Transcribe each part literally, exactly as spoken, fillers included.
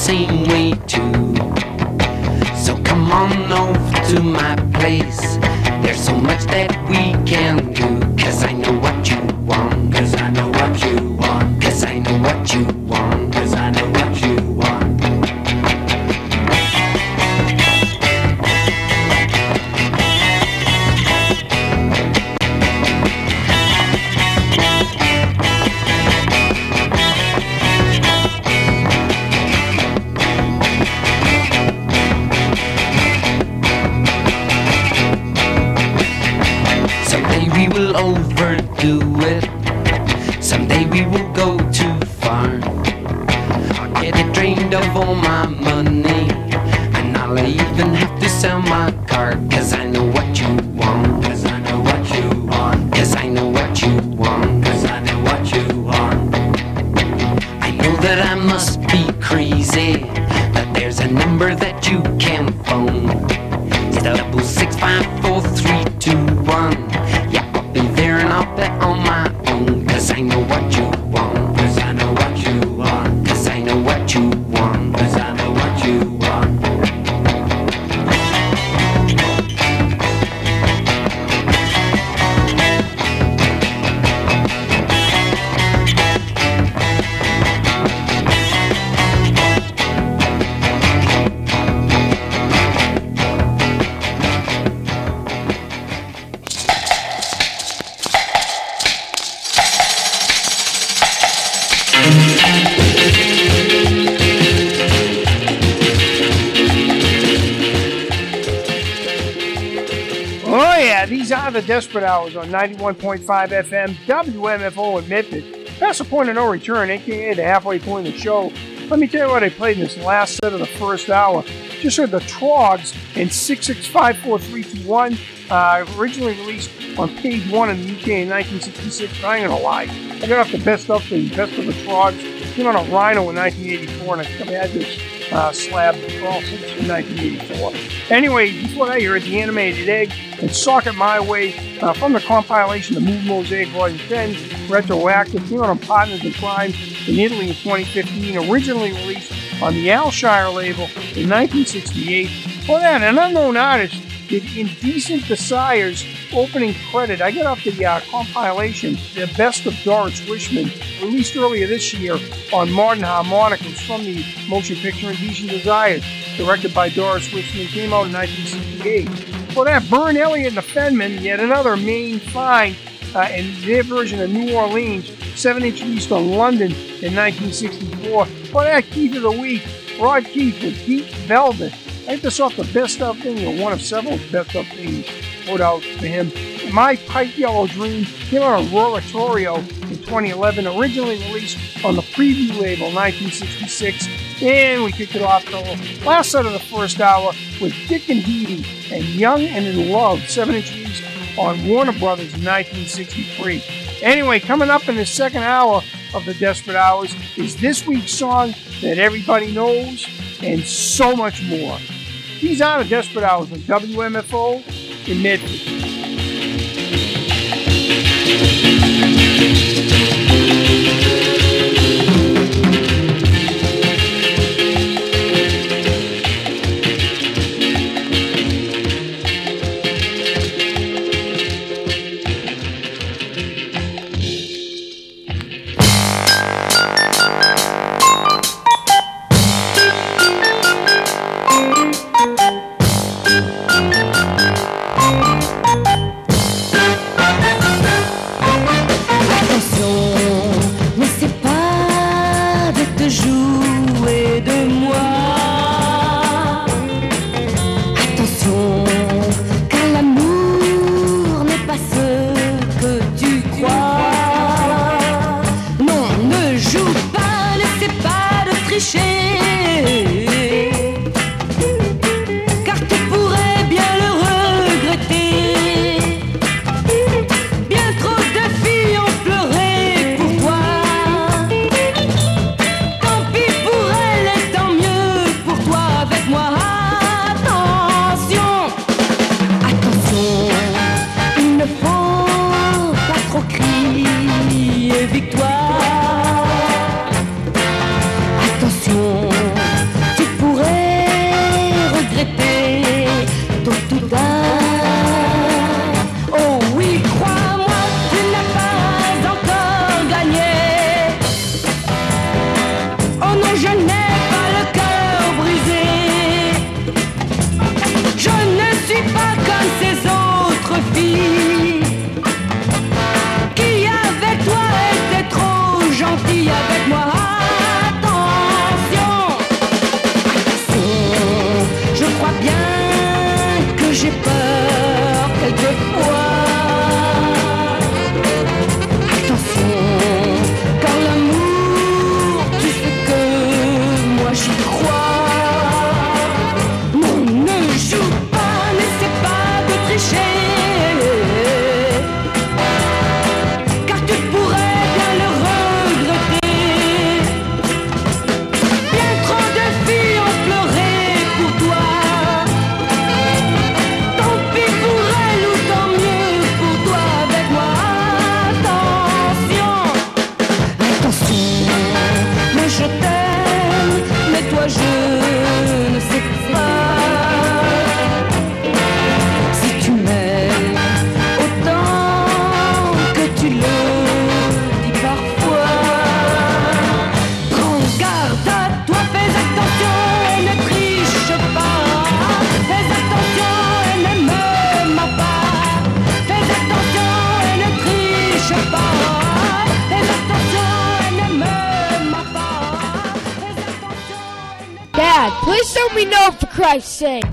same way too. So come on over to my place. There's so much that we can do. Cause I know what you want. Cause I know what you want. Cause I know what you want. Cause I know what you want. Overdo it. Someday we will go too far. I'll get it drained of all my money, and I'll even have to sell my car. Cause I know what you want. Cause I know what you want. Cause I know what you want. Cause I know what you want. I know that I must be crazy, but there's a number that you can phone. It's double six five four three two one. Yeah, been there and I'll bet on my own. Cause I know what you want. Cause I know what you want. Cause I know what you want. Cause I know what you want. These are the Desperate Hours on ninety-one point five F M, W M F O in Medford. That's the point of no return, a k a the halfway point of the show. Let me tell you what I played in this last set of the first hour. Just heard the Trogs in six six five four three two one, uh, originally released on page one in the U K in nineteen sixty-six. But I ain't gonna lie, I got off the best of the best of the Trogs. Came on a Rhino in nineteen eighty-four, and I think I had this uh, slab all since in nineteen eighty-four. Anyway, before that, you heard The Animated Egg and Socket My Way uh, from the compilation The Mood Mosaic Volume ten, Retroactive, came out on Partners in Crime in Italy in twenty fifteen, originally released on the Alshire label in nineteen sixty-eight. For that, an unknown artist did Indecent Desires opening credit. I got off the uh, compilation, The Best of Doris Wishman, released earlier this year on Modern Harmonicas from the motion picture Indecent Desires, directed by Doris Wishman, came out in nineteen sixty-eight. For that, Vern Elliott and the Fenmen, yet another main find uh, in their version of New Orleans, seven inch released on London in nineteen sixty-four. For that, Keith of the Week, Rod Keith with Deep Velvet. I think this off the best of thing, or one of several best of things put out for him. My Pipe Yellow Dream came out on Roratorio in twenty eleven, originally released on the Preview label nineteen sixty-six. And we kicked it off the last set of the first hour with Dick and Heedy and Young and in Love, seven inch release on Warner Brothers in nineteen sixty-three. Anyway, coming up in the second hour of the Desperate Hours is this week's song that everybody knows and so much more. These are the Desperate Hours on W M F O in Medford. Tant pis pour elle et tant mieux. Dad, please let me know for Christ's sake.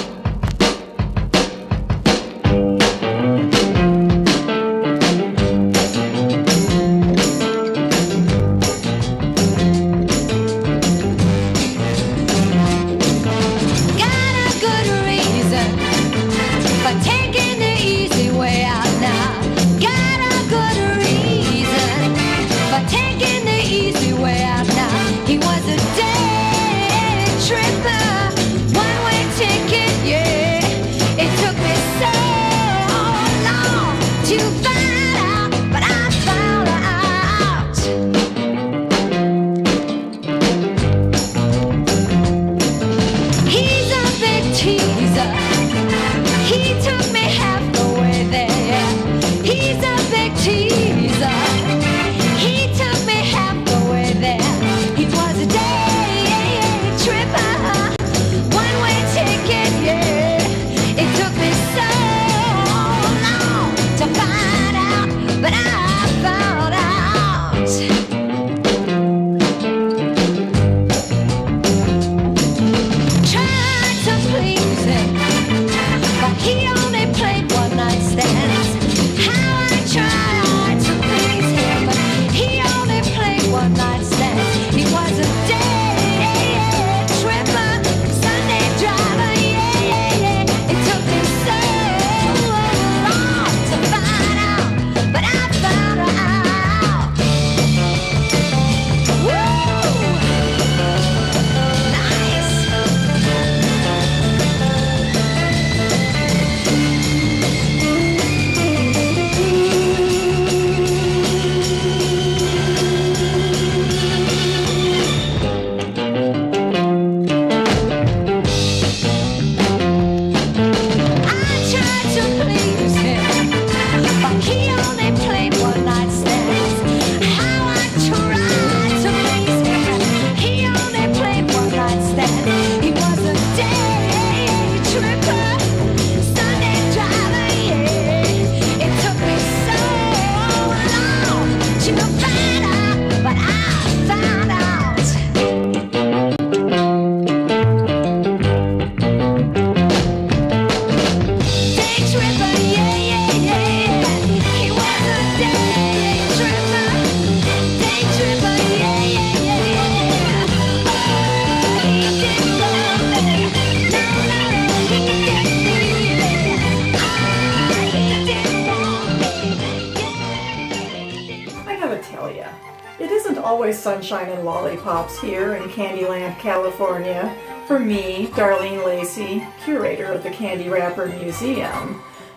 Sunshine and lollipops here in Candyland, California, for me, Darlene Lacey, curator of the Candy Wrapper Museum.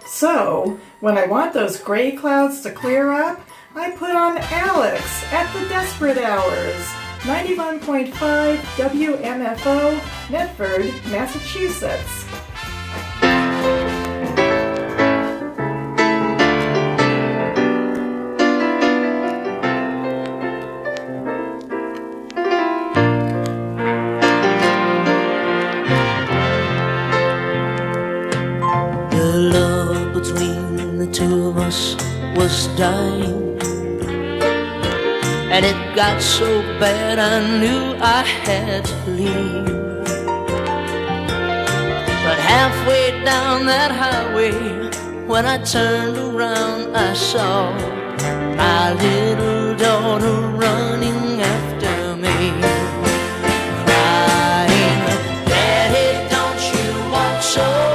So, when I want those gray clouds to clear up, I put on Alex at the Desperate Hours, ninety-one point five W M F O, Medford, Massachusetts. Was dying, and it got so bad I knew I had to leave. But halfway down that highway, when I turned around, I saw my little daughter running after me, crying, "Daddy, don't you walk so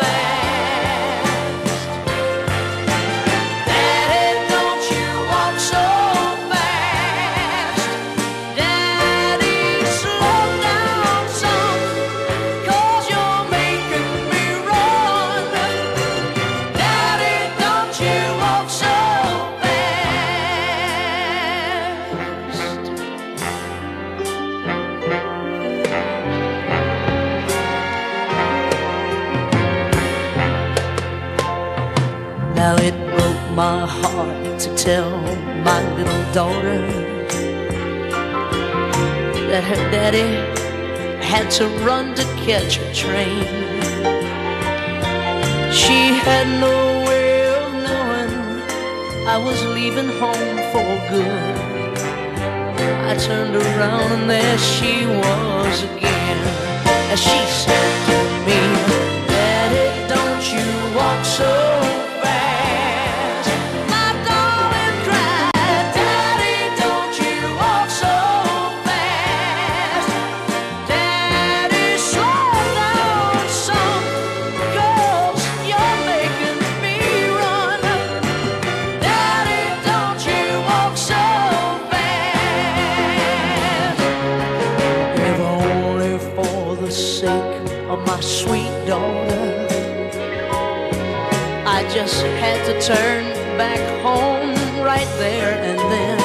Now it broke my heart to tell my little daughter that her daddy had to run to catch a train. She had no way of knowing I was leaving home for good. I turned around and there she was again. She said to me, Daddy, don't you walk so fast. My darling cried, Daddy, don't you walk so fast. Daddy, slow down some, 'cause you're making me run. Daddy, don't you walk so fast. If only for the sake of my sweet daughter, I just had to turn back home right there and then,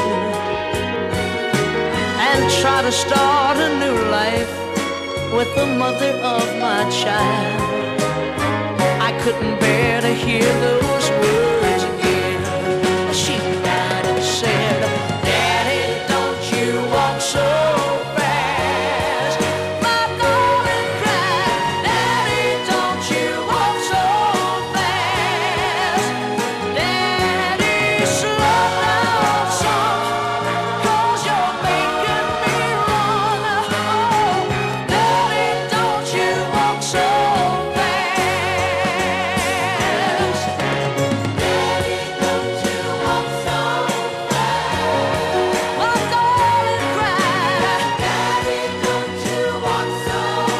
and try to start a new life with the mother of my child. I couldn't bear to hear those words again. She cried and said, Daddy, don't you walk so fast. My darling cried, Daddy, don't you walk so fast. Daddy, slow down some, 'cause you're making me run. Oh, Daddy, don't you walk so fast. Daddy, don't you walk so fast. My darling cried, Daddy, don't you walk so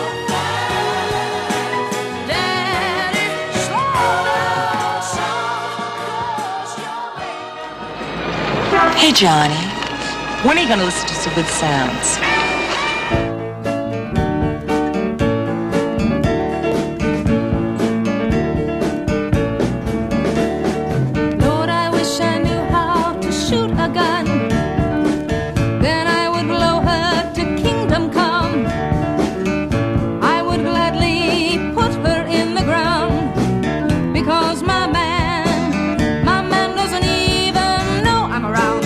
fast. Daddy, slow down some, 'cause you're making. Hey, Johnny, when are you going to listen to some good sounds? Lord, I wish I knew how to shoot a gun. Then I would blow her to kingdom come. I would gladly put her in the ground, because my man, my man doesn't even know I'm around.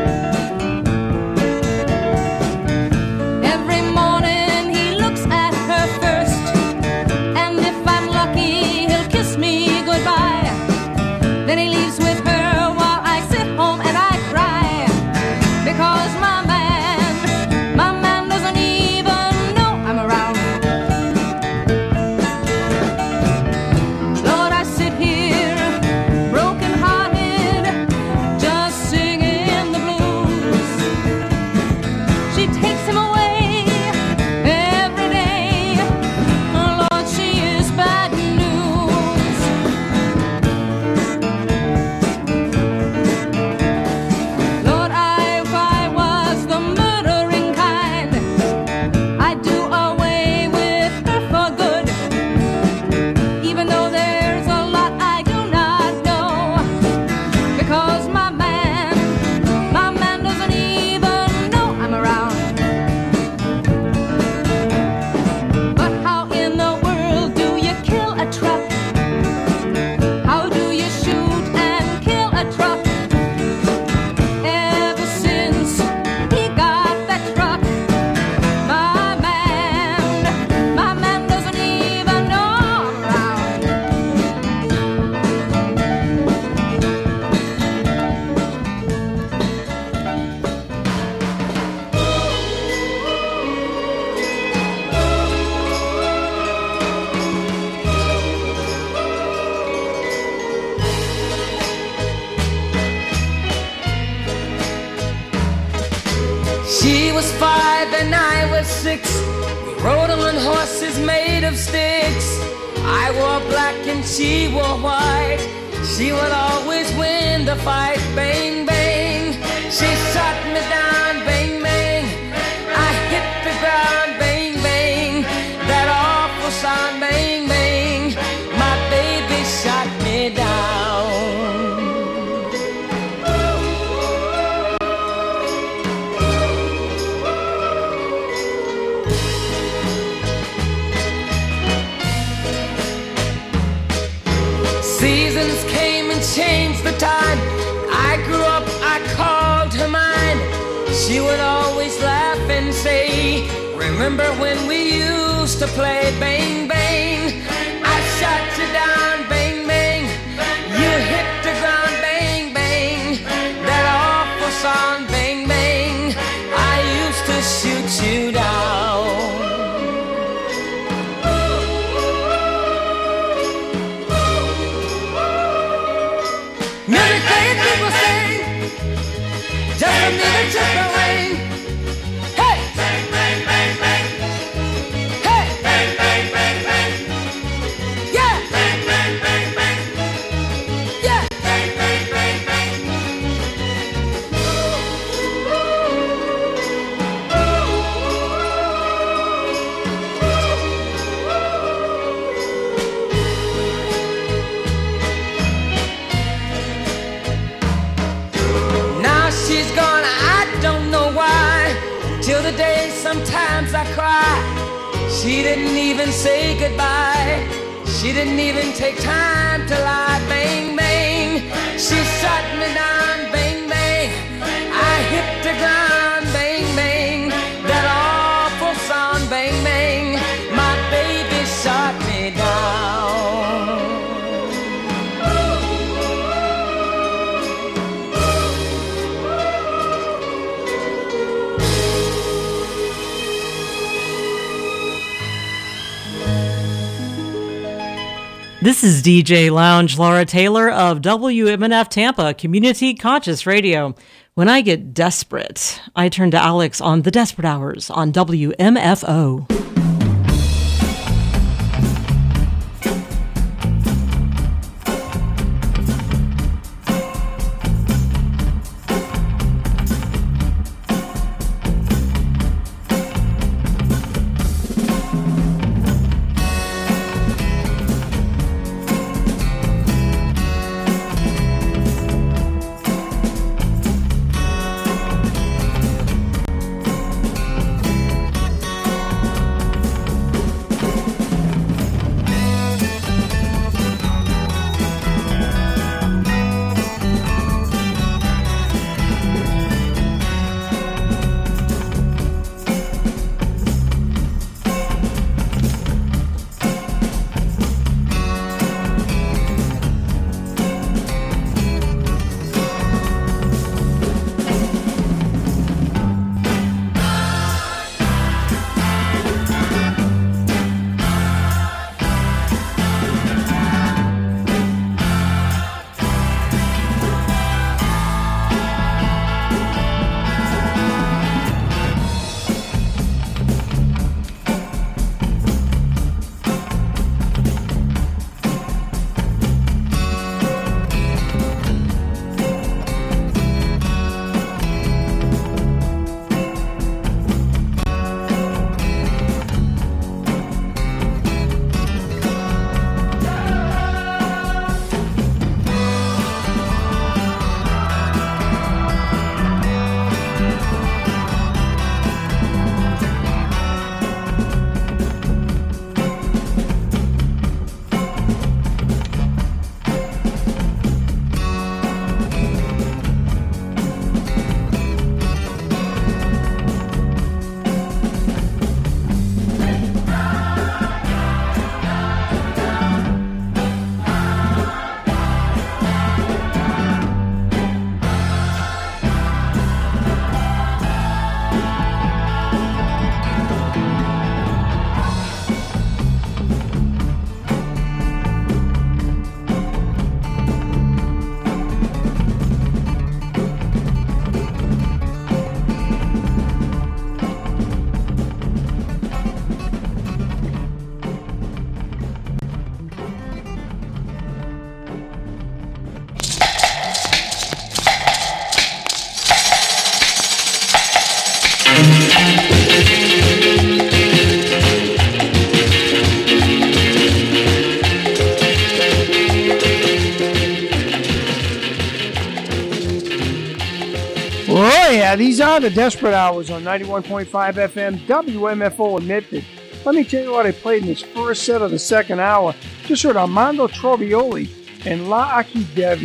Every morning he looks at her first, and if I'm lucky he'll kiss me goodbye. Then he leaves with her while I sit home and I cry, because my man, my man doesn't even know I'm around. Lord, I sit here broken hearted, just singing the blues. She takes him away every day. Lord, she is bad news. Lord, I, if I was the murdering kind, I'd do away with her for good, even though there's a lot I do not know, because my man, my man doesn't even know I'm around. But how in the world do you kill a truck? How do you shoot and kill a truck? Ever since he got that truck, my man, my man doesn't even know I'm around. She was five and I was six. We rode on horses made of sticks. I wore black and she wore white. She would always win the fight. Bang, bang. She shot me down. Bang, bang. I hit the ground. Bang, bang. That awful sound. Bang, bang. My baby shot me down. Seasons came and changed the time. I grew up, I called her mine. She would always laugh and say, remember when we used to play? Bang, bang. I shot you down. Bang, bang. You hit the ground. Bang, bang. That awful song. Bang, bang. I used to shoot you down. just the rain. Hey! Bang, bang, bang, bang. Hey! Bang, bang, bang, bang. Yeah! Bang, bang, bang, bang. Yeah! Bang, bang, bang, bang. Now she's gone, I don't know why. Till the day sometimes I cry. She didn't even say goodbye. She didn't even take time to lie. Bang, bang. She shot me down. Bang, bang. I hit the ground. Bang, bang. That awful sound. Bang, bang. My baby shot me down. This is D J Lounge Laura Taylor of W M N F Tampa, Community Conscious Radio. When I get desperate, I turn to Alex on The Desperate Hours on W M F O. Oh, yeah, these are the Desperate Hours on ninety-one point five F M, W M F O in Midford. Let me tell you what I played in this first set of the second hour. Just heard Armando Trovioli and La Aki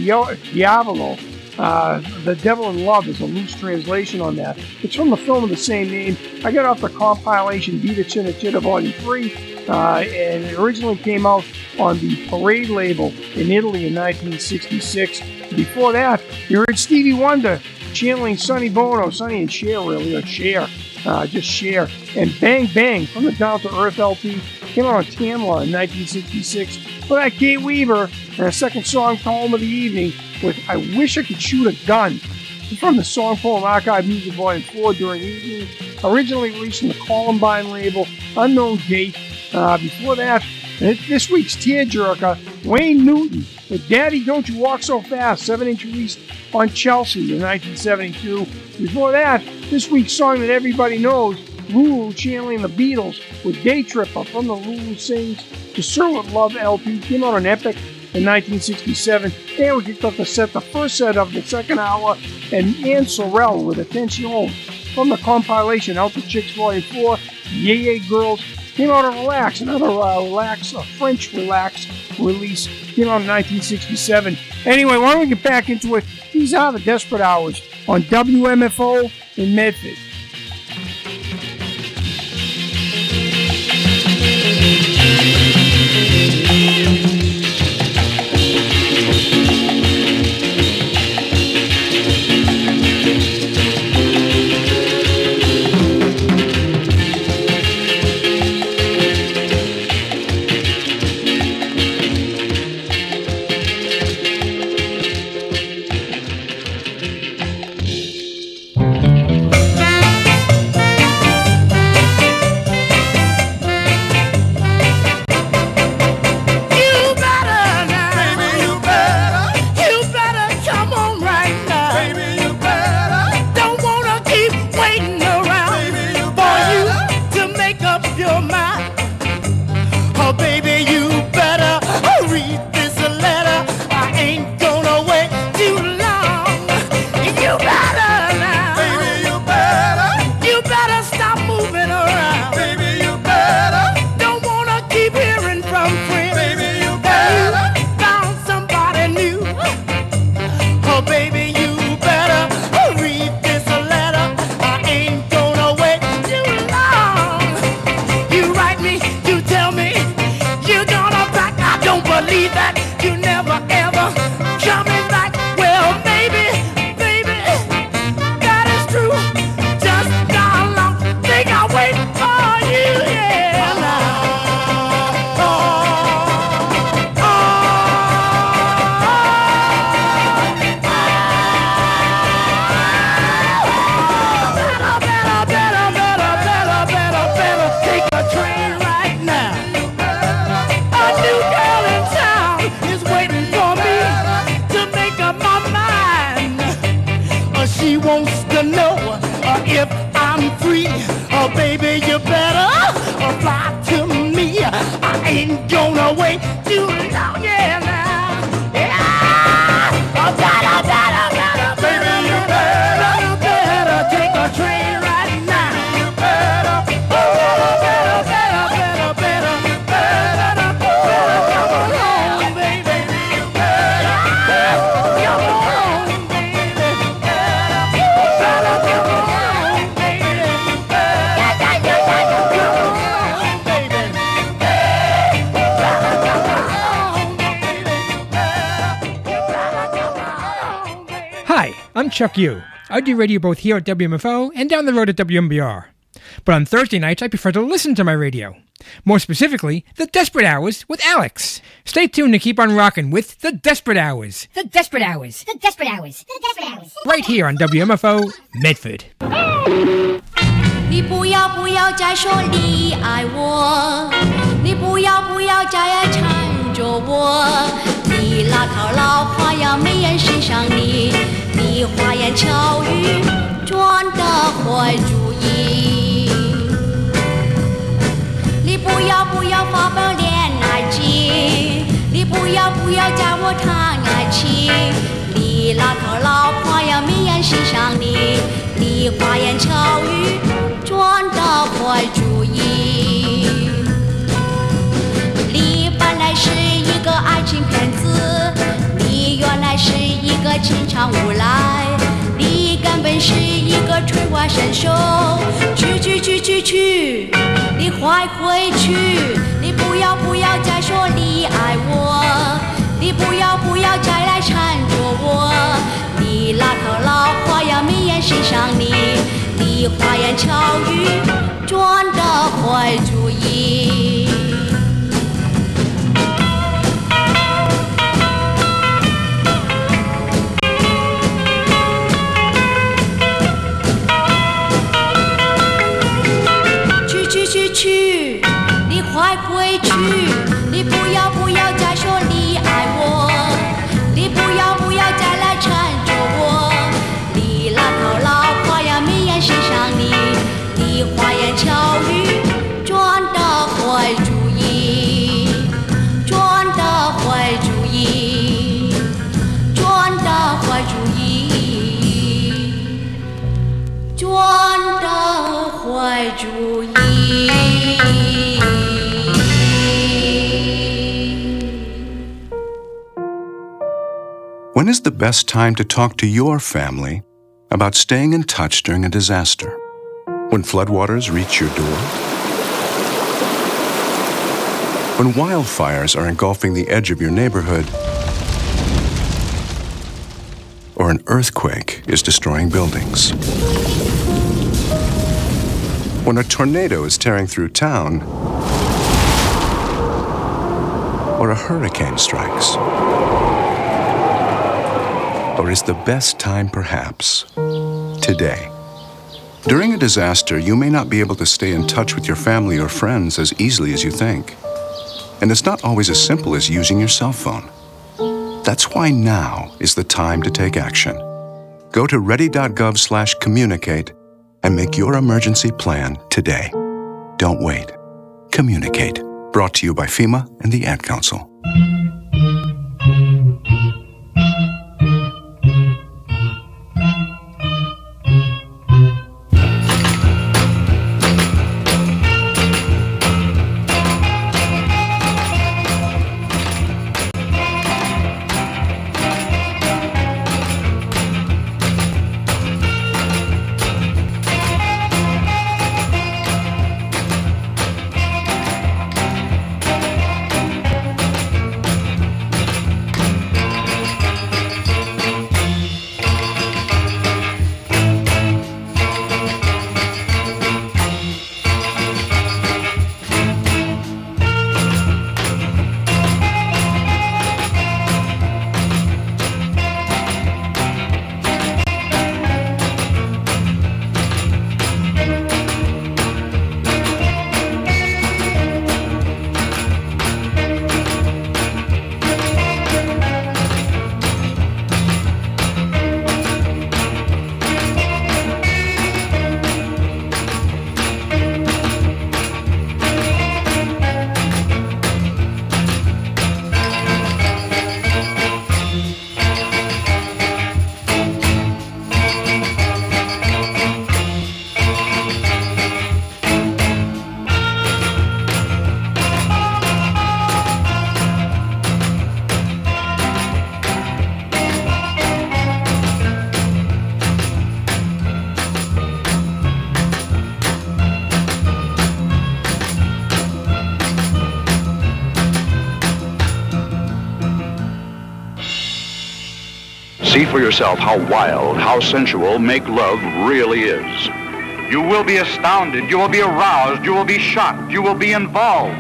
Diavolo. Uh, the Devil in Love is a loose translation on that. It's from the film of the same name. I got off the compilation Vita Cinna Chitta Volume three, uh, and it originally came out on the Parade label in Italy in nineteen sixty-six. Before that, you heard Stevie Wonder channeling Sonny Bono, Sonny and Cher, really, or Cher, uh, just Cher. And Bang Bang from the Down to Earth L P came out on Tamla in nineteen sixty-six. For that, Kate Weaver, and a second song, Home of the Evening, with I Wish I Could Shoot a Gun. It's from the Song Poem Archive Music Volume four during evening. Originally released on the Columbine label. Unknown date. Uh, before that, this week's tearjerker, Wayne Newton, with Daddy Don't You Walk So Fast, seven inch release on Chelsea in nineteen seventy-two. Before that, this week's song that everybody knows, Lulu channeling the Beatles with Day Tripper from the Lulu Sings the Sir With Love L P, came out on Epic in nineteen sixty-seven. And we kicked off the set, the first set of the second hour, and Anne Sorrell with Attention from the compilation Out the Chicks Volume four, Yeah Yeah Girls, came out on Relax, another uh, Relax, a French Relax release, came out in nineteen sixty-seven. Anyway, why don't we get back into it? These are the Desperate Hours on W M F O in Medford. Chuck U. I do radio both here at W M F O and down the road at W M B R. But on Thursday nights, I prefer to listen to my radio. More specifically, The Desperate Hours with Alex. Stay tuned to keep on rocking with The Desperate Hours. The Desperate Hours. The Desperate Hours. The Desperate Hours. Right here on W M F O Medford. 你不要不要再说你爱我，你不要不要再缠着我，你那套老话要没人欣赏你，你花言巧语赚得坏主意。你不要不要发表恋爱经，你不要不要教我谈爱情，你那套老话要没人欣赏你，你花言巧语赚得坏主意。你本来是一个爱情骗子，你原来是一个情场无赖，你根本是一个吹花神手。去去去去去，你快回去！你不要不要再说你爱我，你不要不要再来缠着我，你那套老话要没人欣赏你，你花言巧语赚得坏主意。 去，你不要不要再说你爱我，你不要不要再来缠着我，你老头老婆呀，眉眼欣赏你，你花言巧语转的坏主意，转的坏主意，转的坏主意，转的坏主意。 When is the best time to talk to your family about staying in touch during a disaster? When floodwaters reach your door? When wildfires are engulfing the edge of your neighborhood? Or an earthquake is destroying buildings? When a tornado is tearing through town? Or a hurricane strikes? Or is the best time perhaps today? During a disaster, you may not be able to stay in touch with your family or friends as easily as you think. And it's not always as simple as using your cell phone. That's why now is the time to take action. Go to ready.gov slash communicate and make your emergency plan today. Don't wait. Communicate. Brought to you by FEMA and the Ad Council. See for yourself how wild, how sensual make love really is. You will be astounded, you will be aroused, you will be shocked, you will be involved.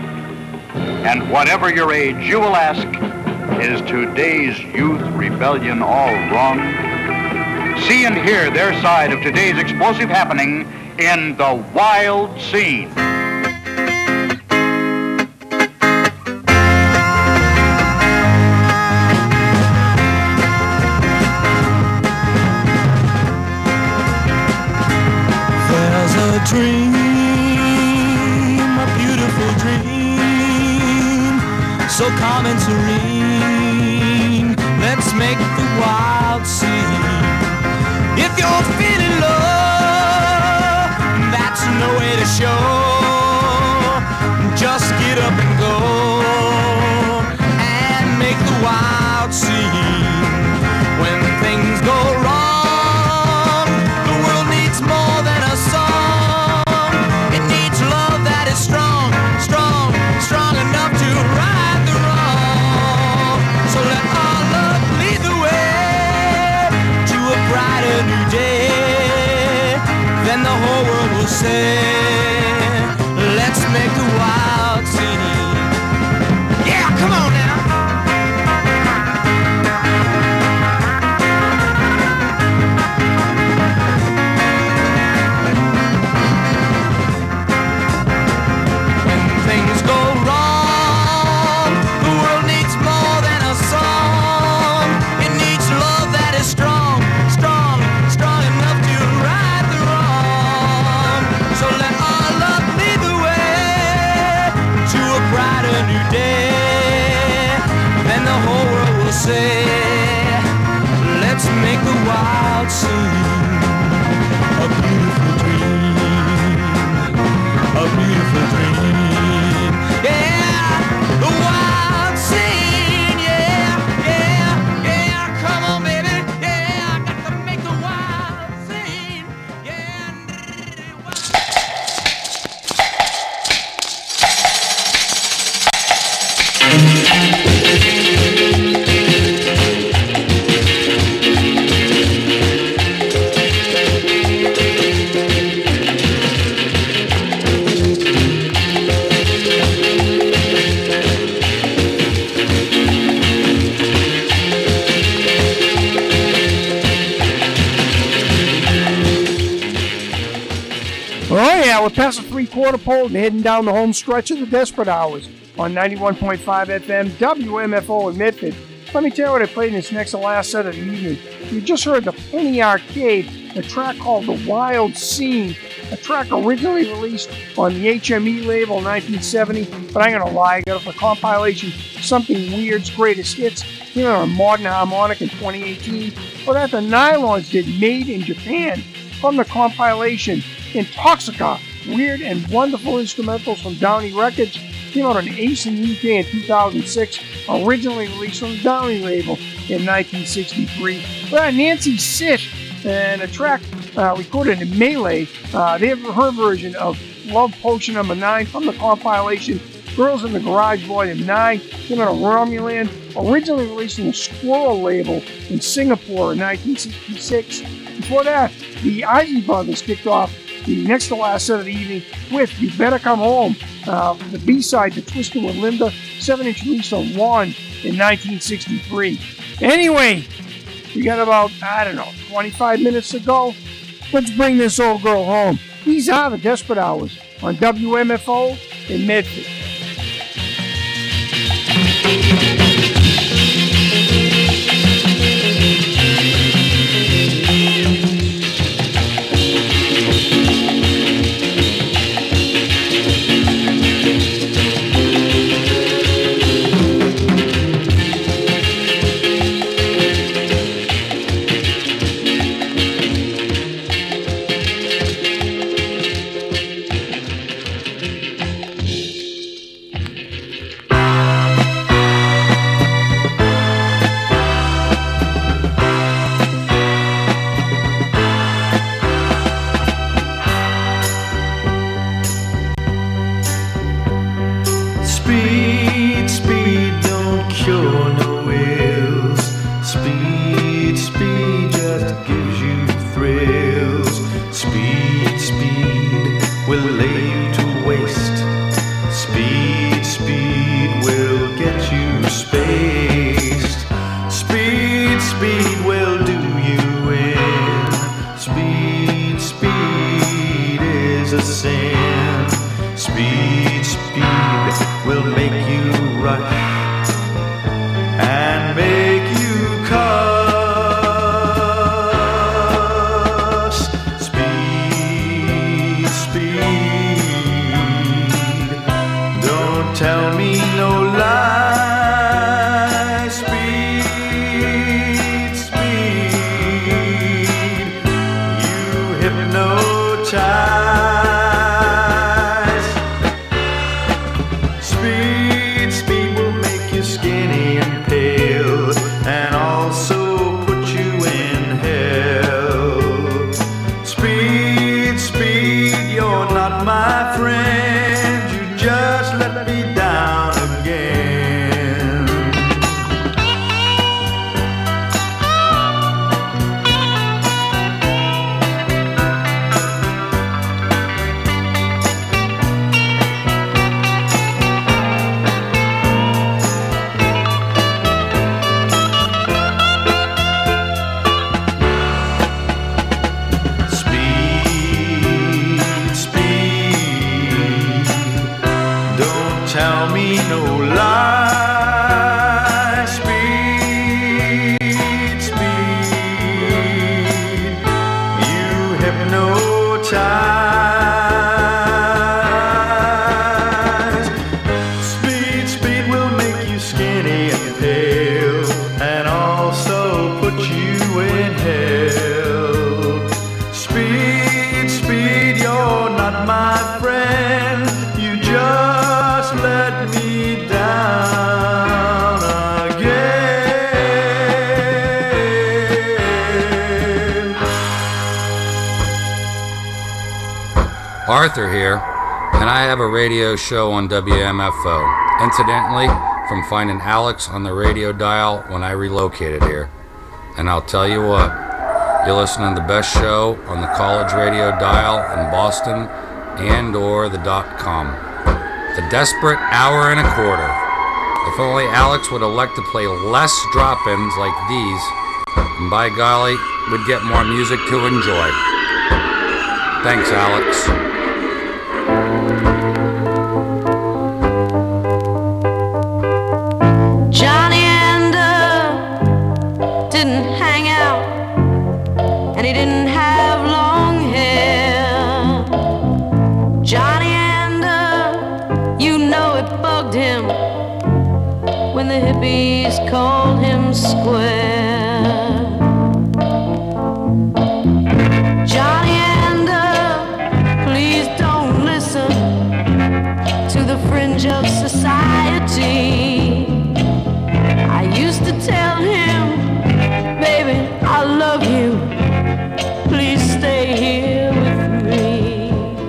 And whatever your age, you will ask, is today's youth rebellion all wrong? See and hear their side of today's explosive happening in The Wild Scene. Dream, a beautiful dream, so calm and serene. Let's make the wild scene. If you're feeling low, that's no way to show. Just get up and go and make the wild scene. When things go wrong, the world needs more than a song. Strong, strong, strong enough to right the wrong. So let our love lead the way to a brighter new day. Then the whole world will say, let's make the wild scene. Yeah, come on now. Things go wrong, new day. Then the whole world will say, let's make the wild scene a beautiful dream, a beautiful dream. Yeah, the wild scene, yeah, yeah, yeah. Come on, baby, yeah, I got to make the wild scene, yeah. Oh, yeah, we're past the three-quarter pole and heading down the home stretch of the Desperate Hours on ninety-one point five F M, W M F O in Medford. Let me tell you what I played in this next to last set of the evening. You just heard the Penny Arcade, a track called The Wild Scene, a track originally released on the H M E label in nineteen seventy, but I'm going to lie, I got it for compilation Something Weird's Greatest Hits, you know, a modern harmonic in twenty eighteen. Well, that the Nylons did Made in Japan from the compilation Intoxica, Weird and Wonderful Instrumentals from Downey Records, came out on Ace in the U K in two thousand six, originally released on the Downey label in nineteen sixty-three. Well, Nancy Sitt and a track uh, recorded in Melee, uh, they have her version of Love Potion number nine from the compilation Girls in the Garage Volume nine, came out on Romulan, originally released on the Squirrel label in Singapore in nineteen sixty-six. Before that, the Isley Brothers kicked off the next to last set of the evening with You Better Come Home, uh, the B-side to Twisted with Linda, seven inch release on One in nineteen sixty-three. Anyway, we got about, I don't know, twenty-five minutes to go. Let's bring this old girl home. These are the Desperate Hours on W M F O in Medford. Speed, speed. Arthur here, and I have a radio show on W M F O. Incidentally, from finding Alex on the radio dial when I relocated here. And I'll tell you what, you're listening to the best show on the college radio dial in Boston and or the dot com. The Desperate Hour and a Quarter. If only Alex would elect to play less drop-ins like these, and by golly, we'd get more music to enjoy. Thanks, Alex. Johnny Ander didn't hang out, and he didn't have long hair. Johnny Ander, you know it bugged him when the hippies called him square. Johnny Ander, please don't listen to the fringe of society. I used to tell him, baby, I love you, please stay here with me.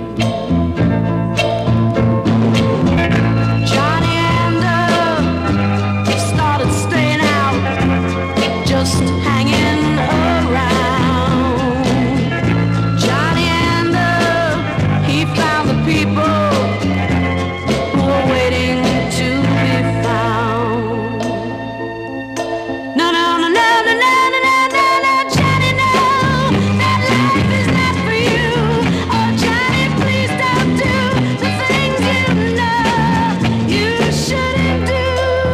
Johnny Ander started staying out, just hanging around. Johnny Ander, he found the people who were waiting to be found. No, no, no, no, no, no, no, no, no, no, Johnny, no, that life is not for you. Oh, Johnny, please don't do the things you know you shouldn't do.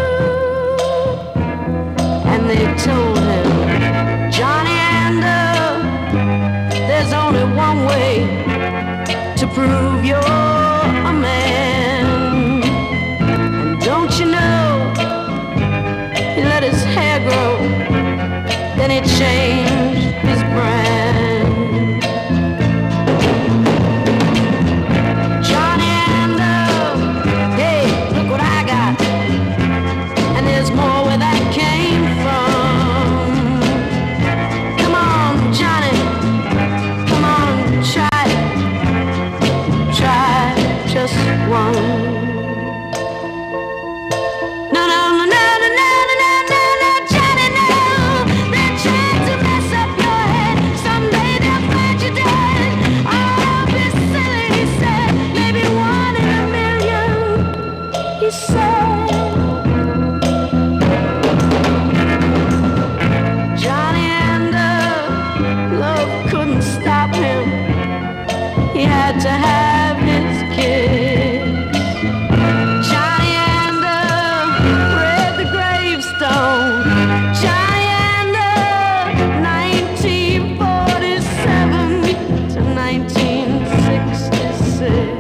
And they told him, Johnny Ander, there's only one way to prove you're a man. And don't you know, he let his hair grow, then he changed his brand. Johnny Ander, hey, look what I got, and there's more where that came from. Come on, Johnny, come on, try it, try just one. No, no, no, no, no, no, no, no, no, no, Johnny, no. They're trying to mess up your head. Someday they'll find you dead. Oh, don't be silly, he said. Maybe one in a million, he said. Johnny Ander, love couldn't stop him. He had to have his kiss. Johnny Ander read the gravestone. Johnny Ander, nineteen forty-seven to nineteen sixty-six.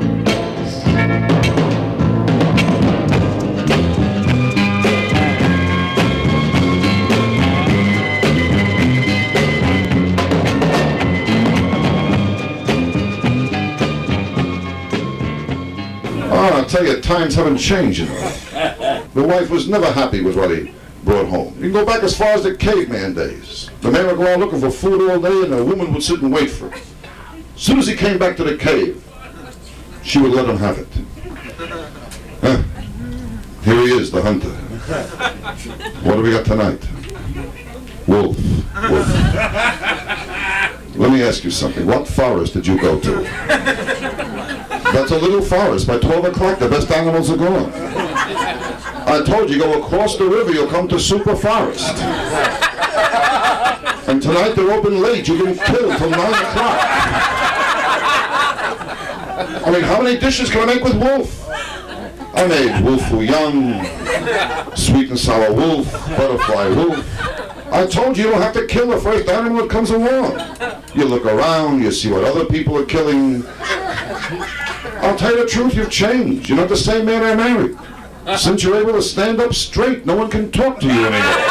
Oh, I tell you, times haven't changed, you know. The wife was never happy with what he brought home. You can go back as far as the caveman days. The man would go out looking for food all day, and the woman would sit and wait for him. As soon as he came back to the cave, she would let him have it. Huh. Here he is, the hunter. What do we got tonight? Wolf. Wolf. Let me ask you something. What forest did you go to? That's a little forest. By twelve o'clock, the best animals are gone. I told you, go across the river, you'll come to super forest. And tonight they're open late. You can kill till nine o'clock. I mean, how many dishes can I make with wolf? I made wolf foo young, sweet and sour wolf, butterfly wolf. I told you, you don't have to kill the first animal that comes along. You look around, you see what other people are killing. I'll tell you the truth, you've changed. You're not the same man I married. Since you're able to stand up straight, no one can talk to you anymore.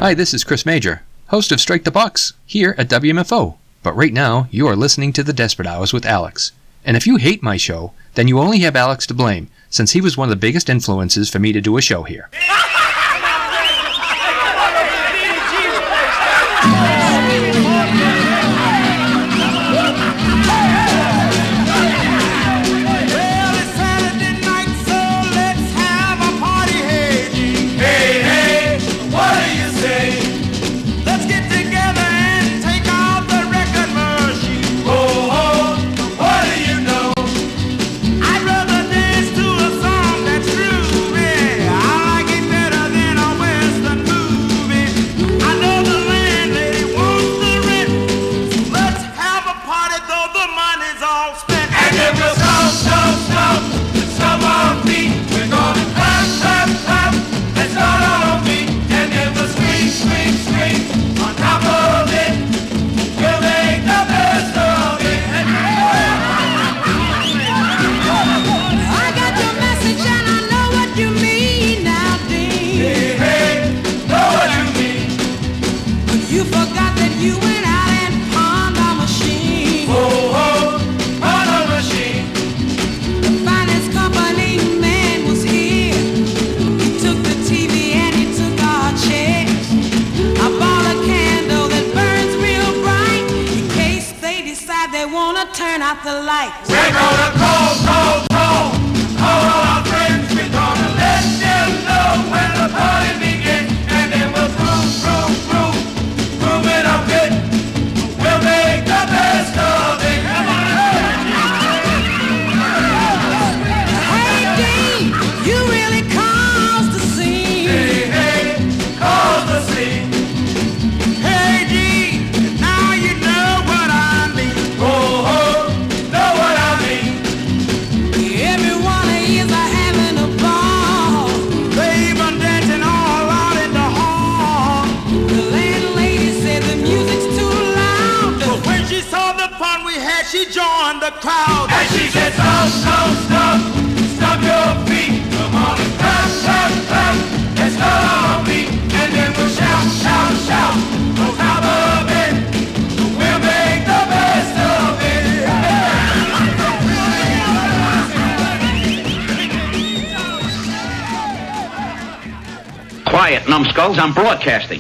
Hi, this is Chris Major, host of Strike the Box, here at W M F O. But right now, you are listening to The Desperate Hours with Alex. And if you hate my show, then you only have Alex to blame, since he was one of the biggest influences for me to do a show here. Turn out the lights. We're gonna call, call, call, call all our friends. We're gonna let them know when the party begins. And then we'll groove, groove, groove, groove it up good. We'll make the best of it. Hey, Dean, you really caused the scene. Hey, hey, caused the scene. Hey, Dean, now you know what I mean. Oh, oh. She joined the crowd and she said, stop, stop, stop, stop your feet. Come on and clap, clap, clap. Let's start our beat and then we'll shout, shout, shout. On top of it, we'll make the best of it. Quiet, numbskulls, I'm broadcasting.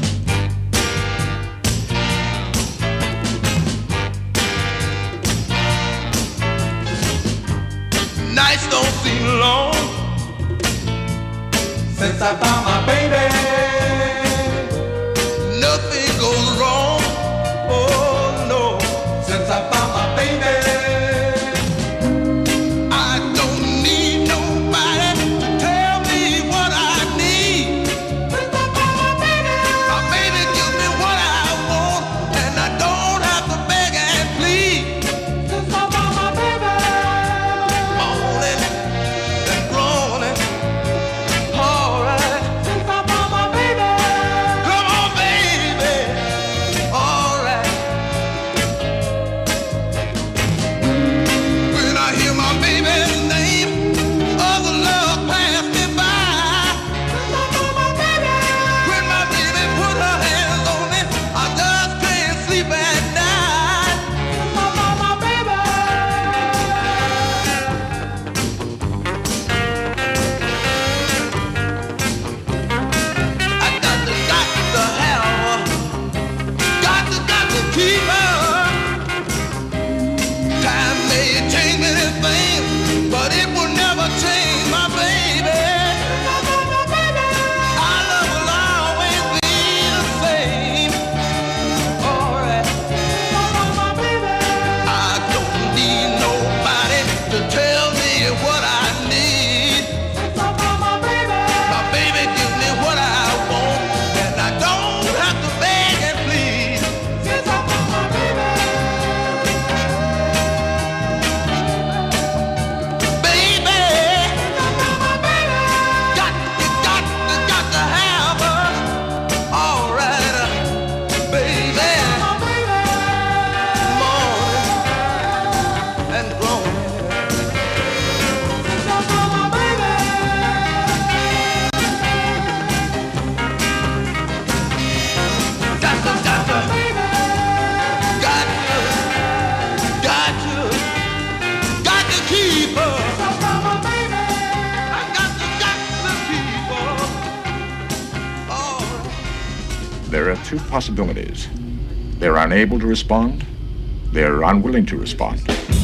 Nights don't seem long since I found my baby. Nothing goes wrong, oh no, since I found my baby. I don't need nobody to tell me what I need. Since I found my baby, my baby gives me what I want, and I don't have to beg and plead. Since I found my baby. Alright, since I found my two possibilities. They're unable to respond, they're unwilling to respond.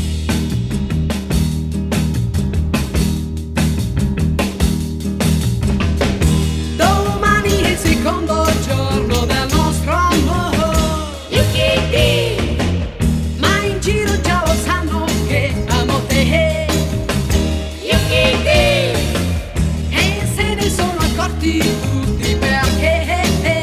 Domani è il secondo giorno del nostro amore. Yuki, ma in giro già lo sanno che amo te. Yuki, e se ne sono accorti tutti perché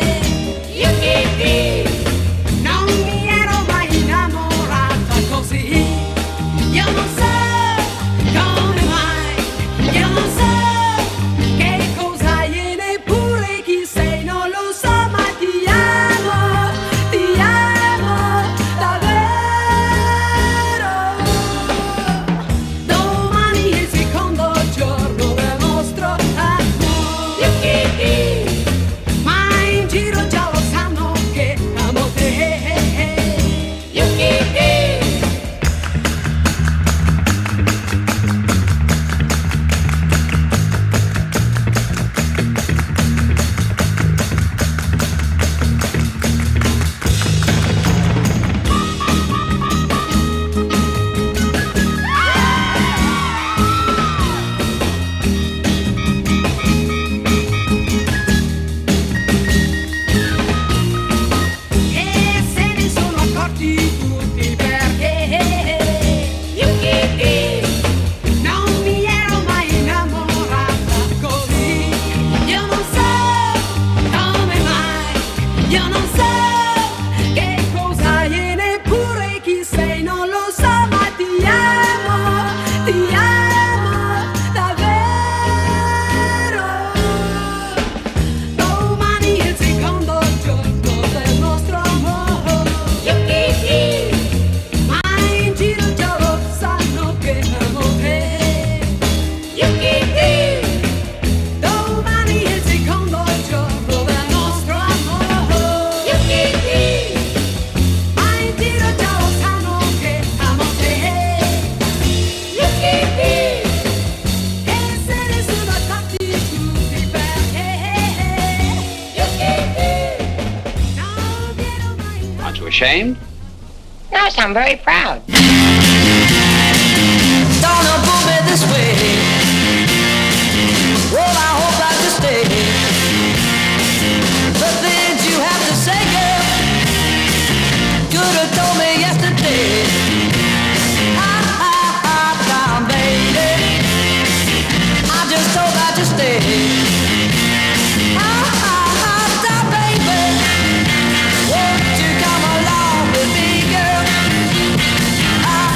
Yuki, non mi ero mai innamorata così. Io non so come mai, io non so che cosa hai, neppure chi sei, non lo so, ma ti amo, ti amo davvero. Domani è il secondo giorno del nostro amore. Ma in giro già lo sanno che amo te. E se ne sono accorti tutti perché Yuki, non mi ero mai innamorata così. Io non so come mai, io non so che cosa hai, neppure chi sei, non lo so, ma ti amo, ti amo davvero. Domani è il secondo giorno del nostro amore. Yuki, ma in giro già lo sanno che amo te. Yuki, domani è il secondo giorno del nostro amore. Yuki, ma in giro già lo sanno che amo te. Yuki, e se ne sono accorti tutti perché Aren't you ashamed? Yes, I'm very proud. Don't pull me this way. Well, I hope I can stay. The things you have to say, girl, could have told me yesterday. Ha ha ha, down, baby. I just hope I just stay. Ha ha ha, down, baby. Won't you come along with me, girl? Ha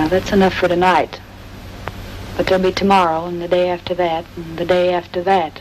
Now, that's enough for tonight. But there'll be tomorrow, and the day after that, and the day after that.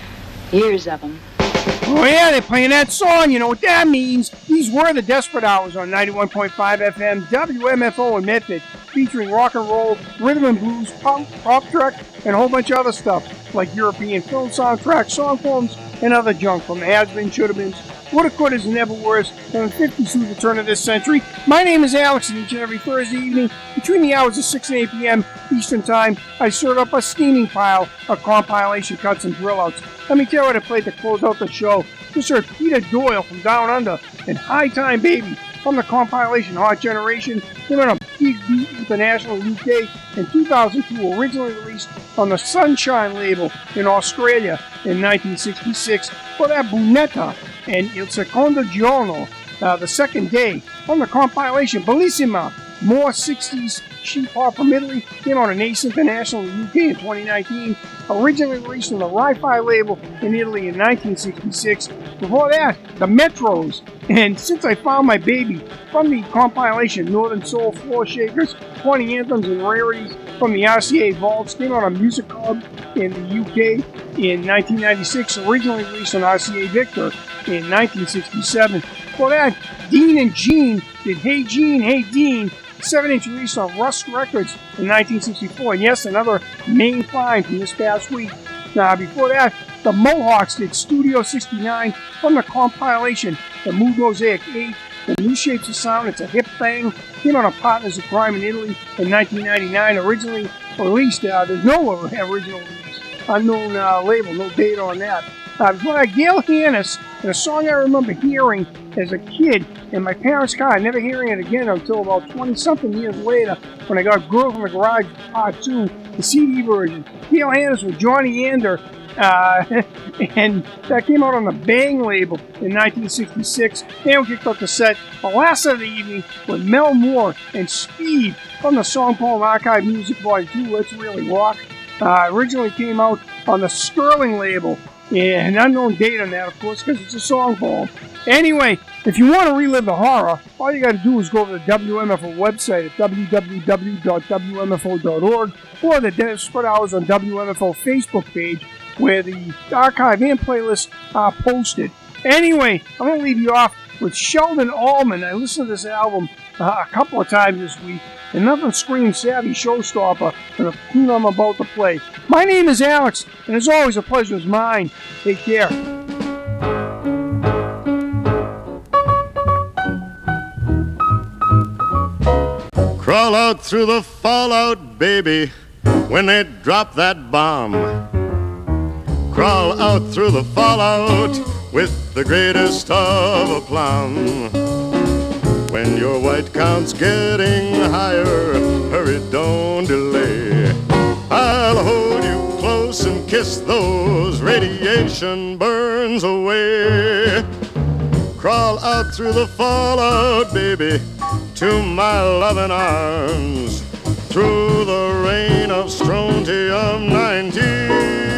Years of them. Oh, yeah, they're playing that song. You know what that means. These were the Desperate Hours on ninety-one point five F M, W M F O in Medford, featuring rock and roll, rhythm and blues, punk, pop truck, and a whole bunch of other stuff, like European film soundtracks, song poems, and other junk from the has-been, should-have-beens, woulda, couldas, and never weres from the fifties through the turn of this century. My name is Alex, and each and every Thursday evening, between the hours of six and eight p.m. Eastern Time, I serve up a steaming pile of compilation cuts and drill-outs. Let me tell you what I played to close out the show. Just heard Peter Doyle from Down Under and High Time Baby from the compilation Hot Generation. They went on Big Beat International U K in two thousand two, originally released on the Sunshine label in Australia in nineteen sixty-six. For that Bunetta and Il Secondo Giorno, uh, the second day, from the compilation Bellissima, more sixties sheep hop from Italy, came out on Ace International in the U K in twenty nineteen, originally released on the Ri-Fi label in Italy in nineteen sixty-six. Before that, the Metros, and Since I Found My Baby, from the compilation Northern Soul Floor Shakers, twenty Anthems and Rarities from the R C A Vaults, came out on Music Club in the U K in nineteen ninety-six, originally released on R C A Victor in nineteen sixty-seven. Before that, Dean and Gene did Hey Gene, Hey Dean, seven inch release on Rust Records in nineteen sixty-four. And yes, another main find from this past week. Now, before that, the Mohawks did Studio sixty-nine from the compilation The Mood Mosaic eight, The New Shapes of Sound, It's a Hip Thing, came out on Partners of Crime in Italy in nineteen ninety-nine, originally released. Uh, there's no original release, unknown uh, label, no date on that. Uh, before that, Gail Hannis, and a song I remember hearing as a kid in my parents' car, never hearing it again until about twenty-something years later when I got Girls in the Garage Part two, the C D version. Gail Hannis with Johnny Ander, uh, and that came out on the Bang label in nineteen sixty-six. And we kicked off the set the last of the evening with Mel Moore and Speed from the Song Poem Archive Music Volume two, Let's Really Rock. Uh, originally came out on the Sterling label. Yeah, an unknown date on that, of course, because it's a song poem. Anyway, if you want to relive the horror, all you got to do is go to the W M F O website at w w w dot w m f o dot org or the Desperate Hours on W M F O Facebook page, where the archive and playlist are posted. Anyway, I'm going to leave you off with Sheldon Allman. I listened to this album uh, a couple of times this week, and nothing screams Savvy Showstopper than the tune I'm about to play. My name is Alex, and as always, a pleasure is mine. Take care. Crawl out through the fallout, baby, when they drop that bomb. Crawl out through the fallout with the greatest of aplomb. When your white count's getting higher, hurry, don't delay. I'll hold you close and kiss those radiation burns away. Crawl out through the fallout, baby, to my loving arms, through the rain of strontium ninety.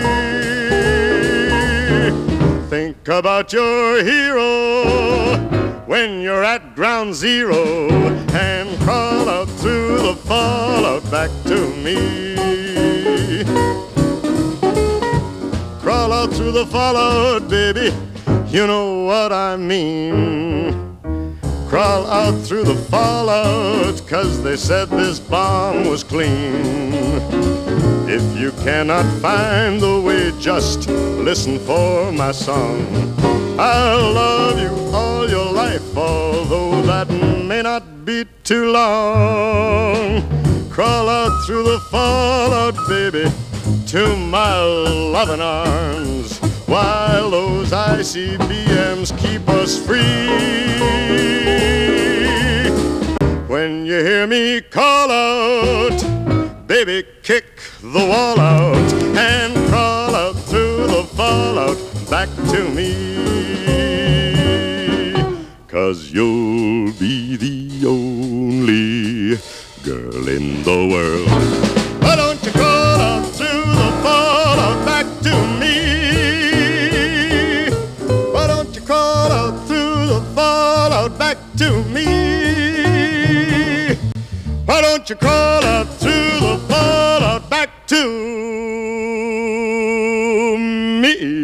Think about your hero when you're at ground zero, and crawl out through the fallout back to me. Crawl out through the fallout, baby, you know what I mean. Crawl out through the fallout, 'cause they said this bomb was clean. If you cannot find the way, just listen for my song. I'll love you all your life, although that may not be too long. Crawl out through the fallout, baby, to my loving arms, while those I C B Ms keep us free. When you hear me call out, baby, kick the wall out and crawl out through the fallout back to me. 'Cause you'll be the only girl in the world. Why don't you crawl out through the fallout back to me? Why don't you crawl out through the fallout back to me? Why don't you crawl me.